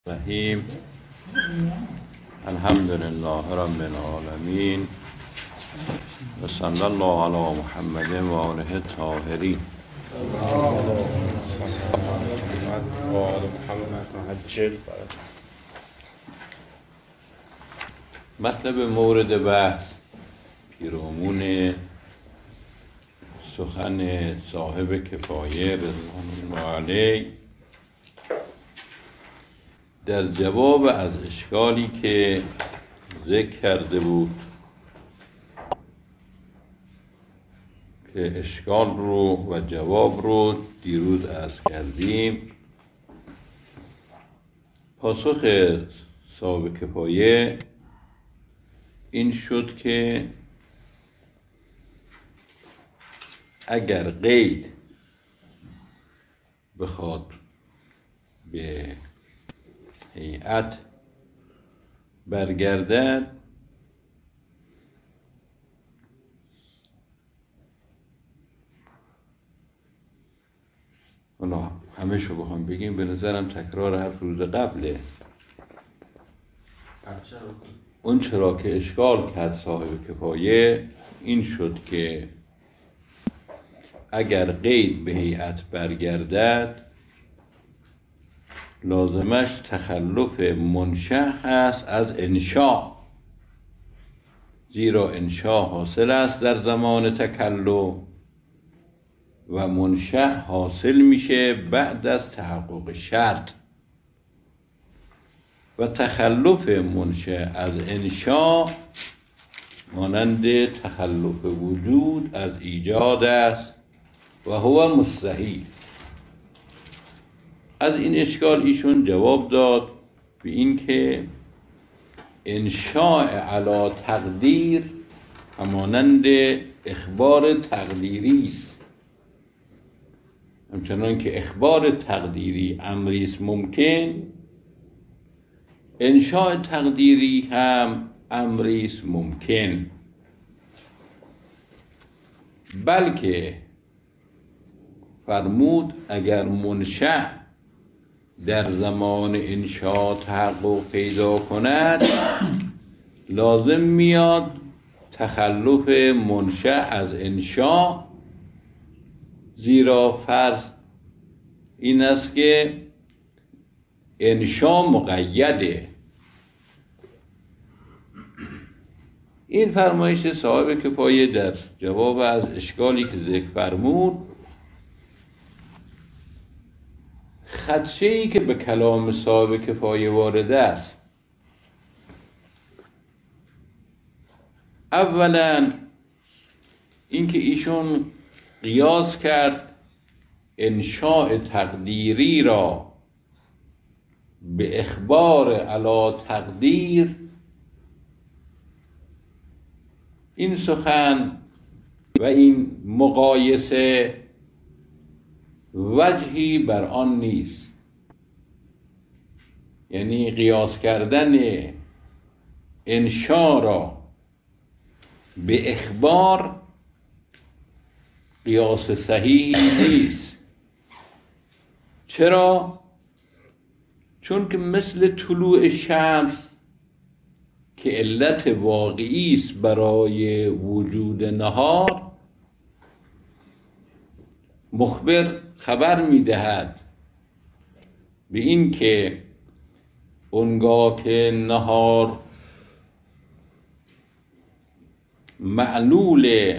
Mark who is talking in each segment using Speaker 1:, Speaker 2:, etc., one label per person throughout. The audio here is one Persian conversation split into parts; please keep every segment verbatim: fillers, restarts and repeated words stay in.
Speaker 1: رحیم. الحمد لله رب العالمین و صلی الله علی محمد و آله الطاهرین. مطلب مورد بحث پیرامون سخن صاحب کفایه رضوان الله علیه در جواب از اشکالی که ذکر کرده بود که اشکال رو و جواب رو دیروز عرض کردیم. پاسخ صاحب کفایه این شد که اگر قید بخواد به هیئت برگردد اونا همه شو بخوام بگیم به نظرم تکرار حرف روز قبله. اون چرا که اشکال کرد صاحب کفایه این شد که اگر قید به هیئت برگردد لازمش تخلف منشأ هست از انشاء، زیرا انشاء حاصل است در زمان تکلف و منشأ حاصل میشه بعد از تحقق شرط و تخلف منشأ از انشاء مانند تخلف وجود از ایجاد است و هو مستحیل. از این اشکال ایشون جواب داد به این که انشاء علی تقدیر همانند اخبار تقدیری است. همچنان که اخبار تقدیری امری است ممکن، انشاء تقدیری هم امری است ممکن، بلکه فرمود اگر منشأ در زمان انشاء تحقق پیدا کند لازم میاد تخلف منشأ از انشاء، زیرا فرض این است که انشاء مقیده. این فرمایش صاحب کفایه در جواب از اشکالی که ذکر فرمود خدشه‌ای که به کلام صاحب کفایه وارد است. اولا اینکه ایشون قیاس کرد انشاء تقدیری را به اخبار علی تقدیر. این سخن و این مقایسه وجهی بر آن نیست، یعنی قیاس کردن انشاء را به اخبار قیاس صحیحی نیست. چرا؟ چون که مثل طلوع شمس که علت واقعی است برای وجود نهار، مخبر خبر می‌دهد به این که اونگاه که نهار معلول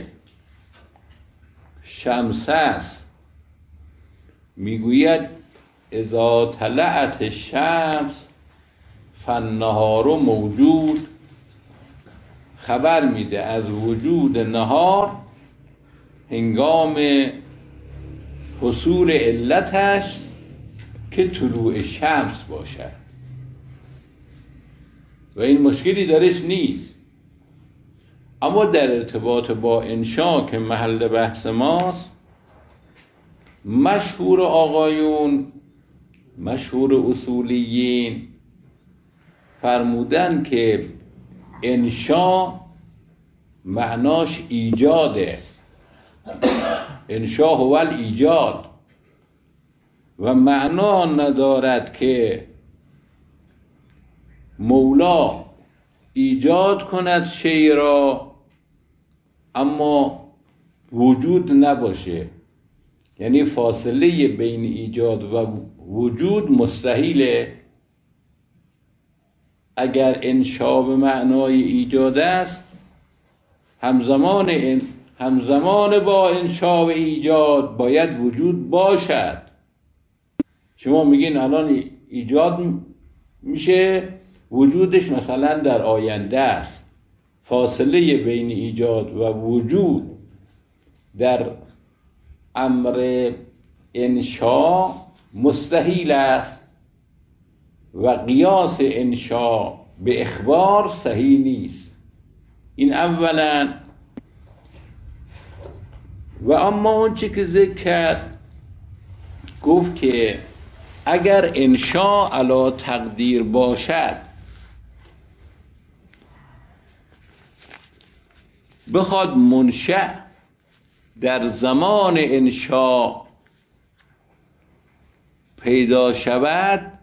Speaker 1: شمس است، میگوید اذا طلعت الشمس فالنهار موجود، خبر میده از وجود نهار هنگام حصول علتش که طلوع شمس باشد و این مشکلی درش نیست. اما در ارتباط با انشاء که محل بحث ماست، مشهور آقایون، مشهور اصولیین فرمودن که انشاء معناش ایجاده، انشاء هو الایجاد، و معنا ندارد که مولا ایجاد کند شی را اما وجود نباشه، یعنی فاصله بین ایجاد و وجود مستحیله. اگر انشا به معنای ایجاد است، همزمان این همزمان با انشا و ایجاد باید وجود باشد. شما میگین الان ایجاد میشه، وجودش مثلا در آینده است. فاصله بین ایجاد و وجود در امر انشا مستحیل است و قیاس انشا به اخبار صحیح نیست. این اولا. و اما اون چی که ذکر کرد، گفت که اگر انشا علی تقدیر باشد، بخواد منشأ در زمان انشا پیدا شود،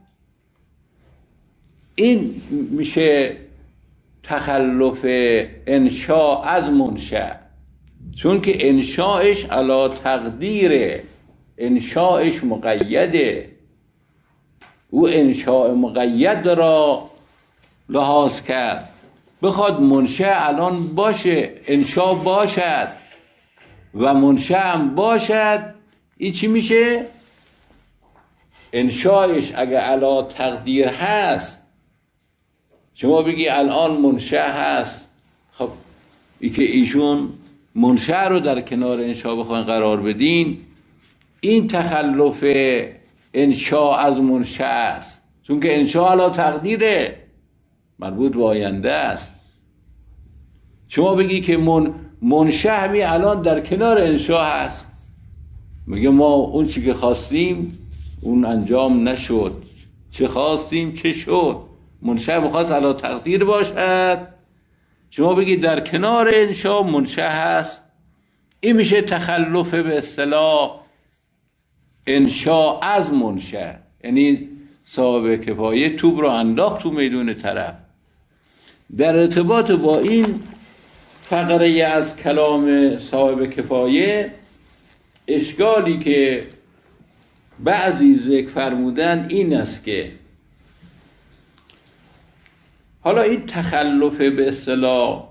Speaker 1: این میشه تخلف انشا از منشأ، چون که انشاش علی تقدیره، انشاش مقیده. او انشاء مقید را لحاظ کرد. بخواد منشأ الان باشه، انشا باشد و منشأ هم باشد، این چی میشه؟ انشاش اگه علی تقدیر هست، شما بگی الان منشأ هست، خب ای که ایشون منشأ رو در کنار انشا بخواین قرار بدین، این تخلف انشا از منشأ است، چون که انشا علی تقدیره، مربوط به آینده است. شما بگی که من منشأ همی الان در کنار انشا هست، میگه ما اون چی که خواستیم اون انجام نشد، چه خواستیم چه شد. منشأ بخواست علی تقدیر باشد، شما بگی در کنار انشا منشأ هست، این میشه تخلف به اصطلاح انشا از منشأ، یعنی صاحب کفایه توپ رو انداخت تو میدون طرف. در ارتباط با این فقره از کلام صاحب کفایه، اشکالی که بعضی ذکر فرمودن این است که حالا این تخلف به اصطلاح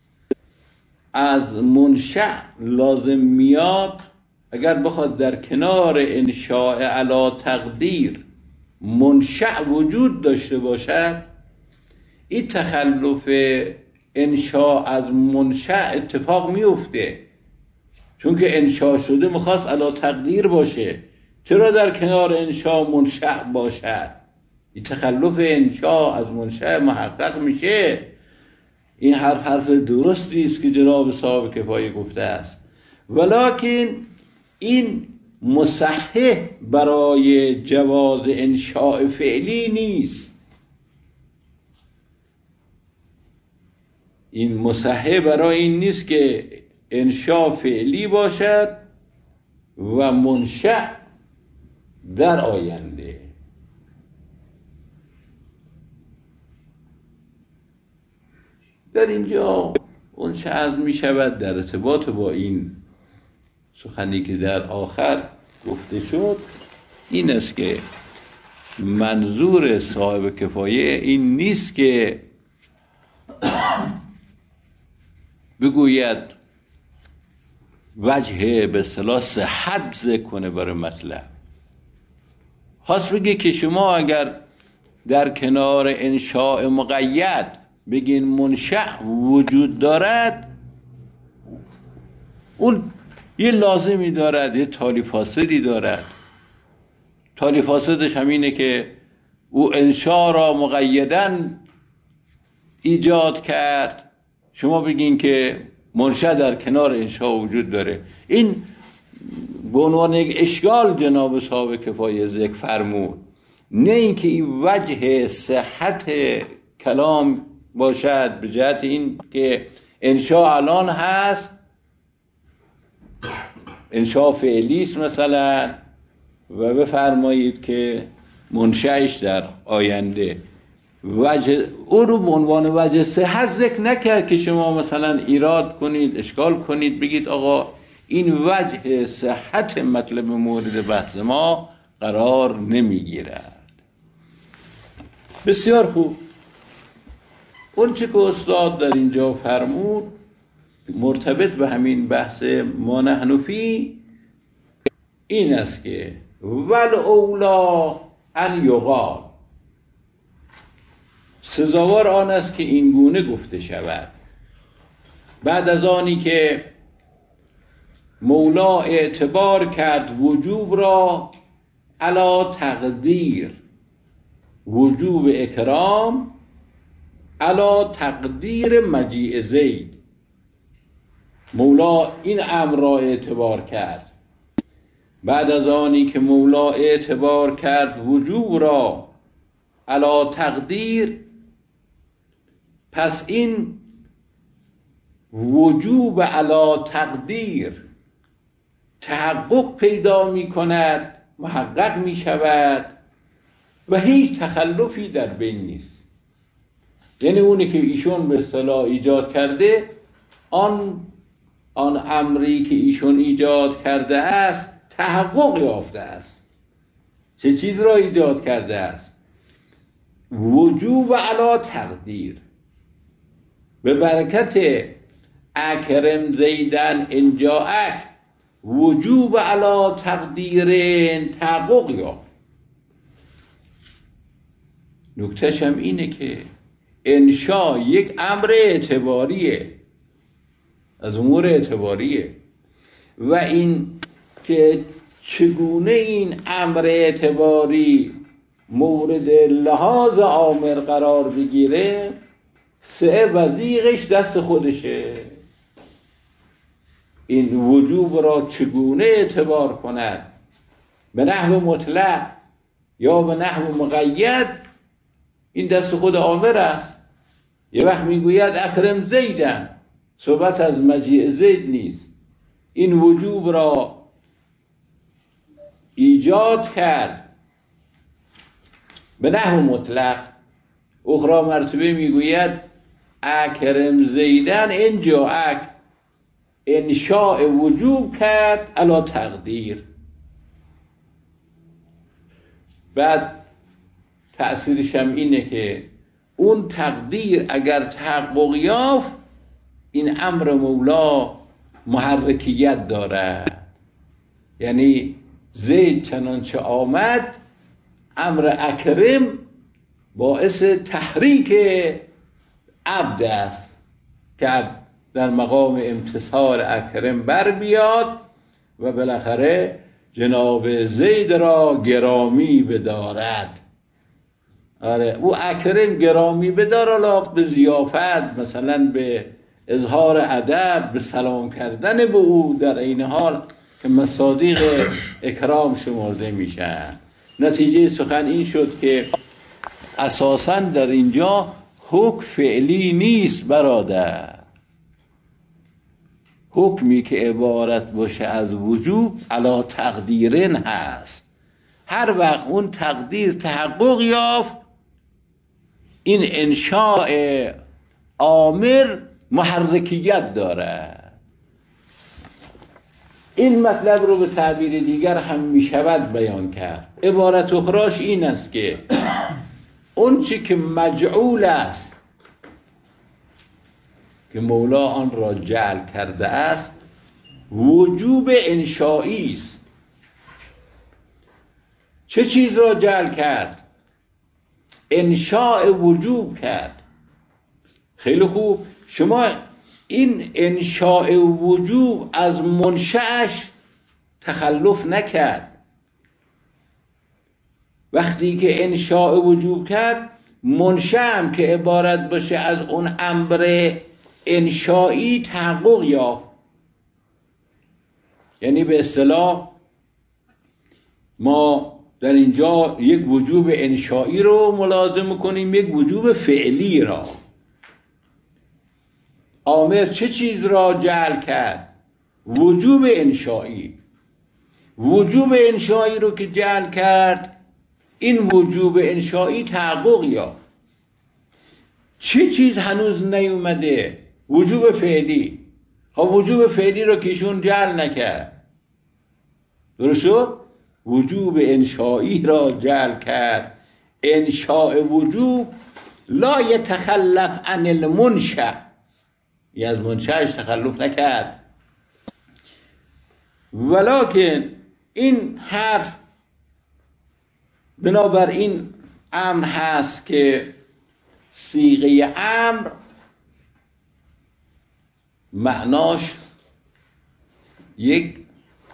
Speaker 1: از منشأ لازم میاد اگر بخواد در کنار انشاء علی تقدیر منشأ وجود داشته باشد. این تخلف انشاء از منشأ اتفاق میفته، چون که انشاء شده میخواست علی تقدیر باشه، چرا در کنار انشاء منشأ باشد؟ این تخلف انشاء از منشأ محقق میشه. این حرف حرف درستی است که جناب صاحب کفایه گفته است، ولکن این مصحح برای جواز انشاء فعلی نیست. این مصحح برای این نیست که انشاء فعلی باشد و منشأ در آینده. در اینجا اون چه عرض می شود در ارتباط با این سخنی که در آخر گفته شد این است که منظور صاحب کفایه این نیست که بگوید وجه به اصطلاح صحت ذکر کنه برای مطلب. خواست بگه که شما اگر در کنار انشاء مقید بگین منشأ وجود دارد، اون یه لازمی دارد، یه تالی فاسدی دارد. تالی فاسدش همینه که او انشاء را مقیداً ایجاد کرد، شما بگین که منشأ در کنار انشاء وجود داره. این به عنوان یک اشکال جناب صاحب کفایه ذکر فرمود، نه اینکه این وجه صحت کلام باشد به جهت این که انشاء الان هست، انشاء فعلی است مثلا، و بفرمایید که منشأش در آینده، وجه او رو به عنوان وجه صحت ذکر نکرد که شما مثلا ایراد کنید، اشکال کنید، بگید آقا این وجه صحت مطلب مورد بحث ما قرار نمیگیرد. بسیار خوب. اون چه که استاد در اینجا فرمود مرتبط به همین بحث ما نحن فی این است که ول اولا ان یقال، سزاوار آن است که این گونه گفته شود بعد از آنی که مولا اعتبار کرد وجوب را علی تقدیر، وجوب اکرام علی تقدیر مجیء زید. مولا این امر را اعتبار کرد بعد از آنی که مولا اعتبار کرد وجوب را علی تقدیر، پس این وجوب علی تقدیر تحقق پیدا می کند، محقق می شود و هیچ تخلفی در بین نیست. یعنی اونی که ایشون به اصطلاح ایجاد کرده، آن آن امری که ایشون ایجاد کرده است تحقق یافته است. چه چیز را ایجاد کرده است؟ وجوب علی تقدیر. به برکت اکرم زیدن انجاک وجوب علی تقدیر تحقق یافت. نکتهش هم اینه که انشا یک امر اعتباریه، از امور اعتباریه و این که چگونه این امر اعتباری مورد لحاظ عامر قرار بگیره سه وزیقش دست خودشه. این وجوب را چگونه اعتبار کند، به نحو مطلق یا به نحو مقید، این دست خود عامر است. یه وقت میگوید اکرم زیدن، صحبت از مجیء زید نیست. این وجوب را ایجاد کرد به نحو مطلق. اخرى مرتبه میگوید اکرم زیدن انجاک، انشاء وجوب کرد علی تقدیر. بعد تأثیرش هم اینه که اون تقدیر اگر تحقق یافت، این امر مولا محرکیت دارد. یعنی زید چنانچه آمد، امر اکرم باعث تحریک عبد است که در مقام امتثال اکرم بر بیاد و بالاخره جناب زید را گرامی بدارد. آره، او اکرم گرامی بدار، حالا به ضیافت، مثلا به اظهار ادب، به سلام کردن به او، در این حال که مصادیق اکرام شمرده میشن. نتیجه سخن این شد که اساساً در اینجا حکم فعلی نیست برادر. حکمی که عبارت باشه از وجوب علی تقدیرن هست. هر وقت اون تقدیر تحقق یافت، این انشاء آمر محرکیت داره. این مطلب رو به تعبیر دیگر هم می شود بیان کرد. عبارت اخراش این است که اون چی که مجعول است که مولا آن را جعل کرده است وجوب انشایی است. چه چیز را جعل کرد؟ انشاء وجوب کرد. خیلی خوب، شما این انشاء وجوب از منشأش تخلف نکرد. وقتی که انشاء وجوب کرد، منشأ هم که عبارت باشه از اون امر انشایی تحقق یافت. یعنی به اصطلاح ما در اینجا یک وجوب انشایی رو ملازم کنیم، یک وجوب فعلی را. آمر چه چیز را جعل کرد؟ وجوب انشایی. وجوب انشایی رو که جعل کرد، این وجوب انشایی تحقق یافت. چه چیز هنوز نیومده؟ وجوب فعلی. ها وجوب فعلی رو که ایشون جعل نکرد، درست شد؟ وجوب انشایی را جعل کرد. انشاء وجوب لا یتخلف عن المنشأ، یه از منشأش تخلف نکرد. ولکن این حرف بنابراین امر هست که صیغه امر معناش یک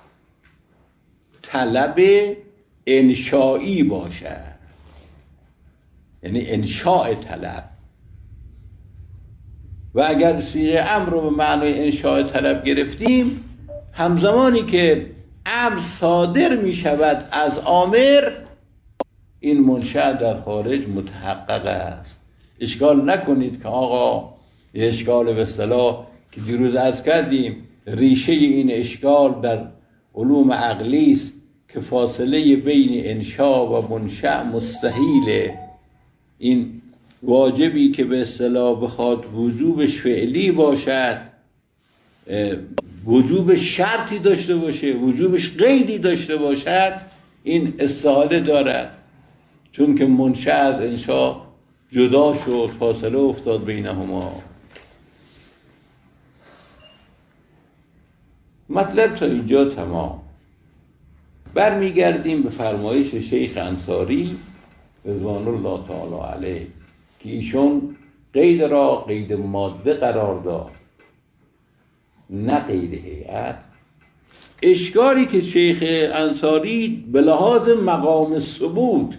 Speaker 1: طلب انشایی باشد، یعنی انشاء طلب. و اگر صیغه امر رو به معنای انشاء طلب گرفتیم، همزمانی که امر صادر می شود از آمر، این منشأ در خارج متحقق است. اشکال نکنید که آقا یه اشکال به اصطلاح که دیروز عرض کردیم، ریشه این اشکال در علوم عقلی است که فاصله بین انشاء و منشأ مستحیله. این واجبی که به اصطلاح بخواد وجوبش فعلی باشد، وجوبش شرطی داشته باشه، وجوبش قیدی داشته باشد، این استحاله دارد، چون که منشأ از انشاء جدا شد، فاصله افتاد بینهما. مطلب تا اینجا تمام. برمیگردیم به فرمایش شیخ انصاری رضوان الله تعالی علیه که ایشون قید را قید ماده قرار داد، نه قید هیئت. اشکالی که شیخ انصاری به لحاظ مقام ثبوت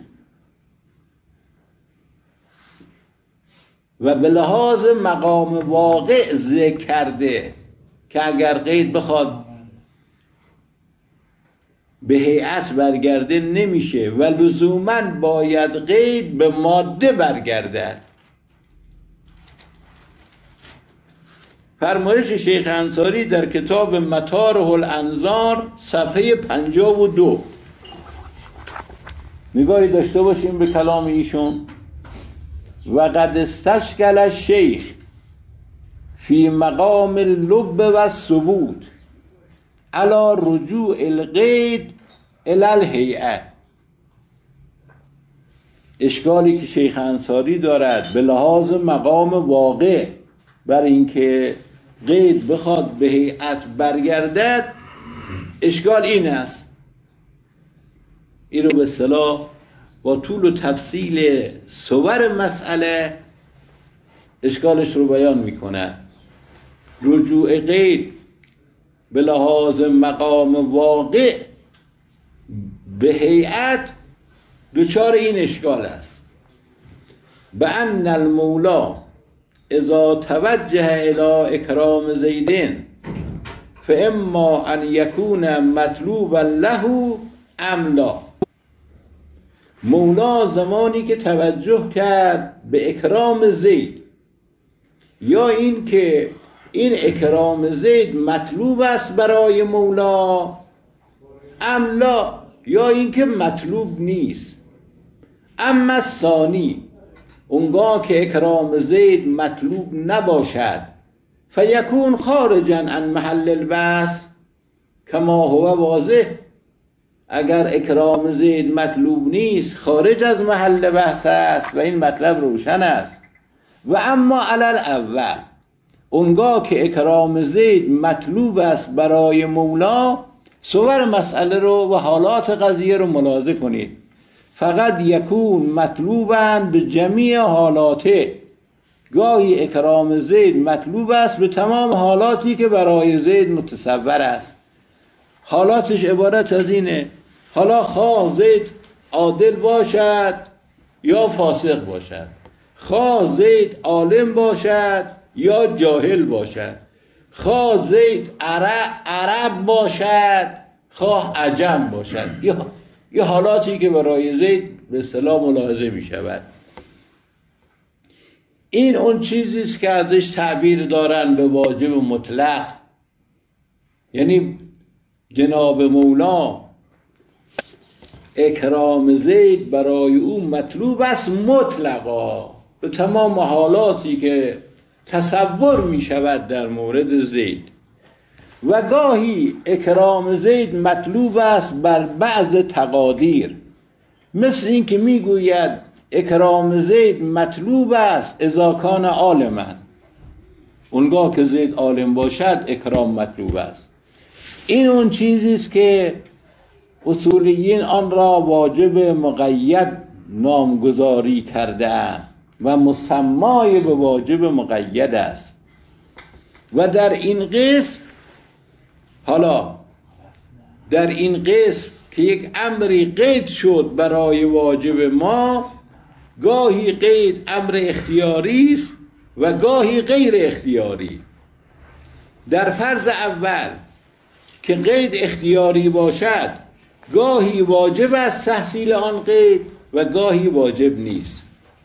Speaker 1: و به لحاظ مقام واقع ذکر کرده که اگر قید بخواد به هیئت برگرده نمیشه و لزوماً باید قید به ماده برگردد. فرمایش شیخ انصاری در کتاب مطارح الانظار صفحه پنجاه و دو، نگاهی داشته باشیم به کلام ایشون. و قد استشکل الشیخ فی مقام اللب و الثبوت علی رجوع القید الی الهیئه. اشکالی که شیخ انصاری دارد به لحاظ مقام واقع بر اینکه قید بخواد به هیئت برگردد، اشکال این است. این رو به اصطلاح با طول و تفصیل صور مسئله اشکالش رو بیان میکنه. رجوع قید به لحاظ مقام واقع به هیئت دچار این اشکال است: به ان المولا اذا توجه الى اکرام زیدین فاما ان یکون مطلوبا له ام لا. مولا زمانی که توجه کرد به اکرام زید، یا این که این اکرام زید مطلوب است برای مولا، ام لا، یا این که مطلوب نیست. اما ثانی، اونگاه که اکرام زید مطلوب نباشد، فیکون خارجا عن محل البحث کما هو واضح. اگر اکرام زید مطلوب نیست، خارج از محل بحث است و این مطلب روشن است. و اما علل اول، اونگاه که اکرام زید مطلوب است برای مولا، صور مسئله رو و حالات قضیه رو ملاحظه کنید. فقط یکون مطلوباً به جمیع حالاته، گاهی اکرام زید مطلوب است به تمام حالاتی که برای زید متصور است. حالاتش عبارت از اینه: حالا خواه زید عادل باشد یا فاسق باشد، خواه زید عالم باشد یا جاهل باشد، خواه زید عرب, عرب باشد خواه عجم باشد، یا یا حالاتی که برای زید به اصطلاح ملاحظه می شود. این اون چیزی است که ازش تعبیر دارن به واجب مطلق، یعنی جناب مولا اکرام زید برای او مطلوب است مطلقا، به تمام حالاتی که تصور می شود در مورد زید. و گاهی اکرام زید مطلوب است بر بعض تقادیر، مثل این که می گوید اکرام زید مطلوب است اذا کان عالما، اونگاه که زید عالم باشد اکرام مطلوب است. این اون چیزی است که اصولیین آن را واجب مقید نامگذاری کرده‌اند و مسمای به واجب مقید است. و در این قسم، حالا در این قسم که یک امری قید شد برای واجب ما، گاهی قید امر اختیاری است و گاهی غیر اختیاری. در فرض اول که قید اختیاری باشد، گاهی واجب است تحصیل آن قید و گاهی واجب نیست.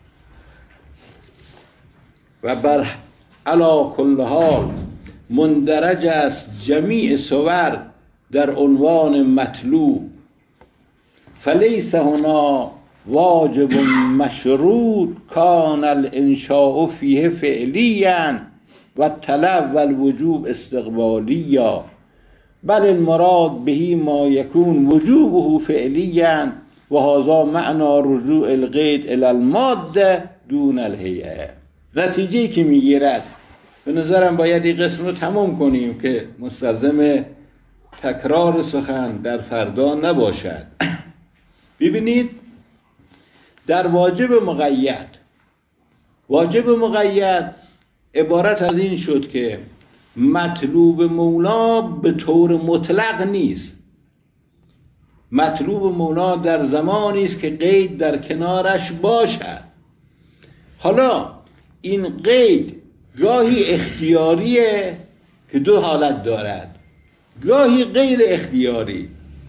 Speaker 1: و بر علی کل حال مندرج است جمیع صور در عنوان مطلوب، فلیس هنا واجب مشروط کان الانشاء فیه فعلیا و الطلب و الوجوب استقبالیا، بل المراد بهی ما یکون وجوبه فعلیا و هذا معنی رجوع القید الی الماده دون الهیئه. نتیجه‌ای که میگیرد، به نظرم باید این قسم رو تمام کنیم که مستلزم تکرار سخن در فردا نباشد. ببینید، در واجب مقید، واجب مقید عبارت از این شد که مطلوب مولا به طور مطلق نیست. مطلوب مولا در زمانی است که قید در کنارش باشد. حالا این قید گاهی اختیاریه که دو حالت دارد، گاهی غیر اختیاری.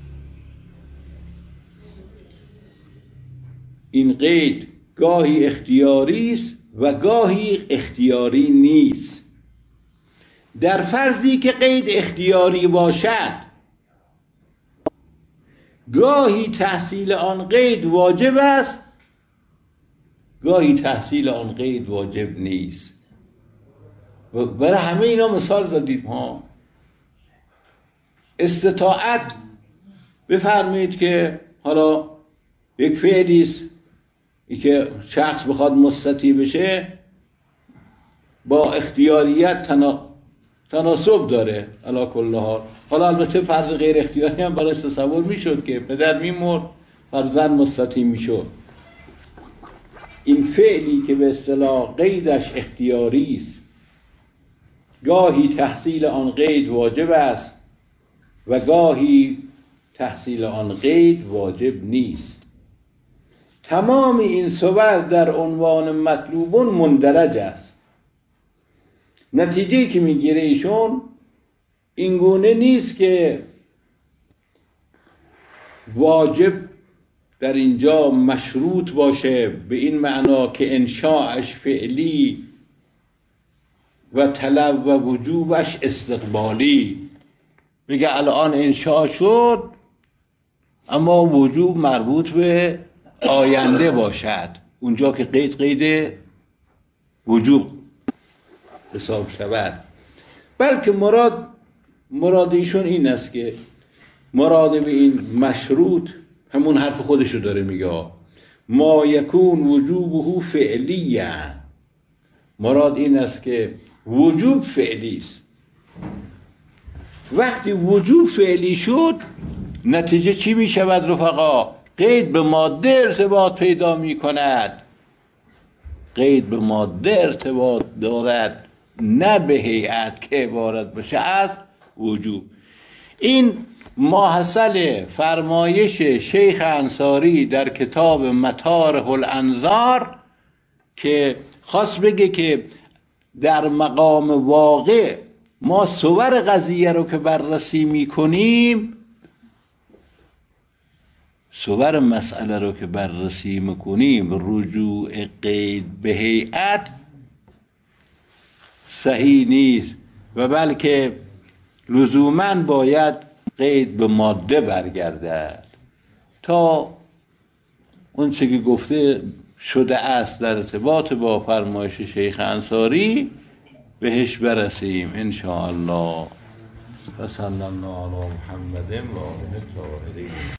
Speaker 1: این قید گاهی اختیاری است و گاهی اختیاری نیست. در فرضی که قید اختیاری باشد، گاهی تحصیل آن قید واجب است، گاهی تحصیل آن قید واجب نیست. و برای همه اینا مثال زدیم ها. استطاعت، بفرمایید که حالا یک فعلی است که شخص بخواد مستطیع بشه، با اختیاریت تنا... تناسب داره علی کل حال. حالا البته فرض غیر اختیاری هم براش تصور میشد که پدر میمرد فرزند مستطیع میشد. این فعلی که به اصطلاح قیدش اختیاری است، گاهی تحصیل آن قید واجب است و گاهی تحصیل آن قید واجب نیست. تمام این صور در عنوان مطلوبون مندرج است. نتیجه‌ای که میگیره ایشون این گونه نیست که واجب در اینجا مشروط باشه به این معنا که انشاءش فعلی و طلب و وجوبش استقبالی. میگه الان انشاء شد اما وجوب مربوط به آینده باشد، اونجا که قید قید وجوب حساب شود. بلکه مراد مراد ایشون این است که مراد به این مشروط همون حرف خودشو داره میگه، ما یکون وجوبه فعلیه. مراد این است که وجوب فعلی است. وقتی وجوب فعلی شد، نتیجه چی می شود رفقا؟ قید به ماده ارتباط پیدا می کند. قید به ماده ارتباط دارد، نه به هیئت که عبارت باشه از وجوب. این ماحصل فرمایش شیخ انصاری در کتاب مطارح الانظار که خواست بگه که در مقام واقع ما صور قضیه رو که بررسی میکنیم، صور مسئله رو که بررسی میکنیم، رجوع قید به هیئت صحیح نیست و بلکه لزوماً باید قید به ماده برگردد تا اون چه که گفته شده است در ارتباط با فرمایش شیخ انصاری بهش برسیم ان شاء الله. و صلی الله علی محمد و آله الطاهرین.